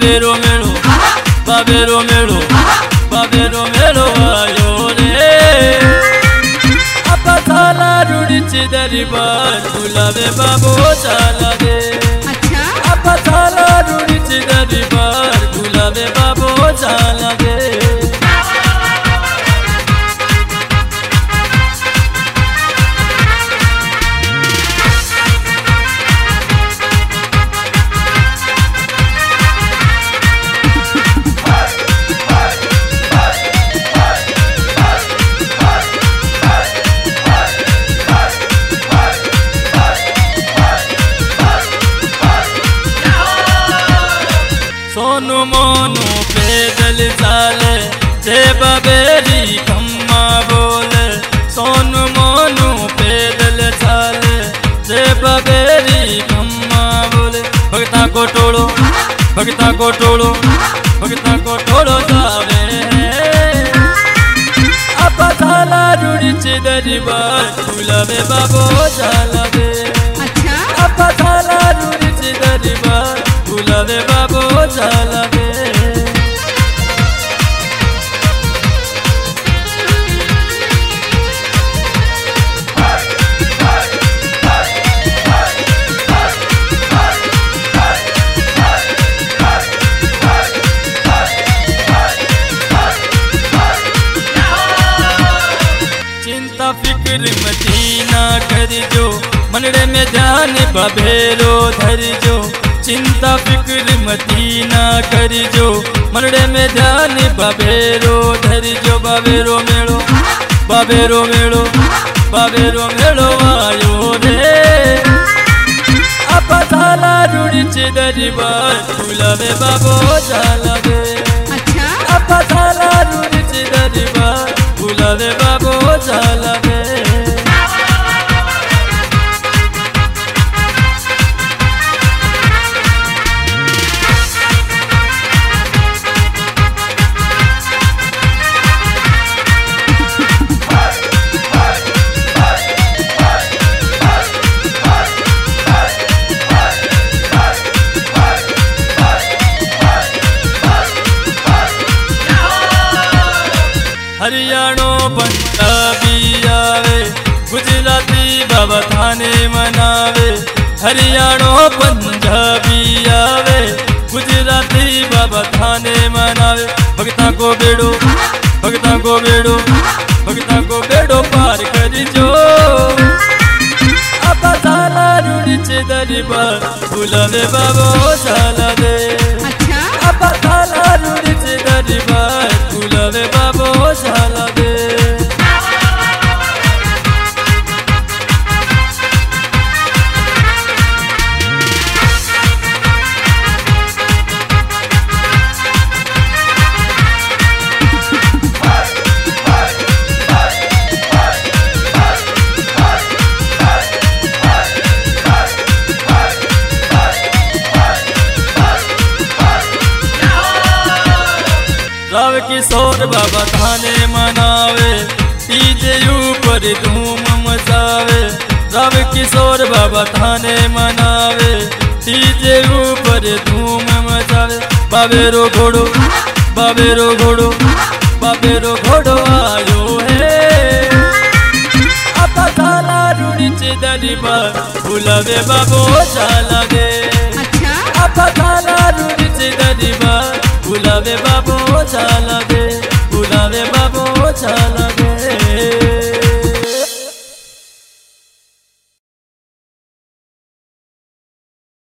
बाबेरो मेलो आयो रे अपा थाला रुड़ीची दरबार बुलावे बाबो चाला दे अपा थाला रुड़ीची दरबार बुलावे बाबो चाला दे सोनू मोनू पैदल चाले जे बाबेरी खम्मा बोले सोनू मोनू पैदल चाले जे बाबेरी खम्मा बोले भगता को टोलो जावे अपा थाला रुड़ीची दरबार बुलावे बाबो चाला दे अपा थाला रुड़ीची दरबार बुलावे बाबो चाला दे चिंता फिक्र मती ना करजो मनड़े में ध्यान बाबेरो धरजो चिंता फिक्र मती ना करजो मनड़े में ध्यान बाबेरो धरजो बाबेरो मेलो आयो रे अपा थाला रुड़ीची दरबार बुलावे बाबो चाला दे अपा थाला रुड़ीची दरबार बुलावे बाबो चाला दे हरियाणो पंजाबी आवे गुजराती बाबा थाने मनावे हरियाणो पंजाबी आवे गुजराती बाबा थाने मनावे भगता को बेड़ो पार करजो अपा थाला रुड़ीची दरबार बुलावे बाबो चाला दे अपा थाला रुड़ीची दरबार बुलावे बाबो चाला दे राव किशोर बाबा थाने मनावे डीजे ऊपर धूम मचावे राव किशोर बाबा थाने मनावे डीजे ऊपर धूम मचावे बाबेरो घोड़ो आयो है अपा थाला रुड़ीची दरबार बुलावे बाबो चाला दे अपा थाला रुड़ीची दरबार बुलावे बाबो चाला दे बुलावे बाबो चाला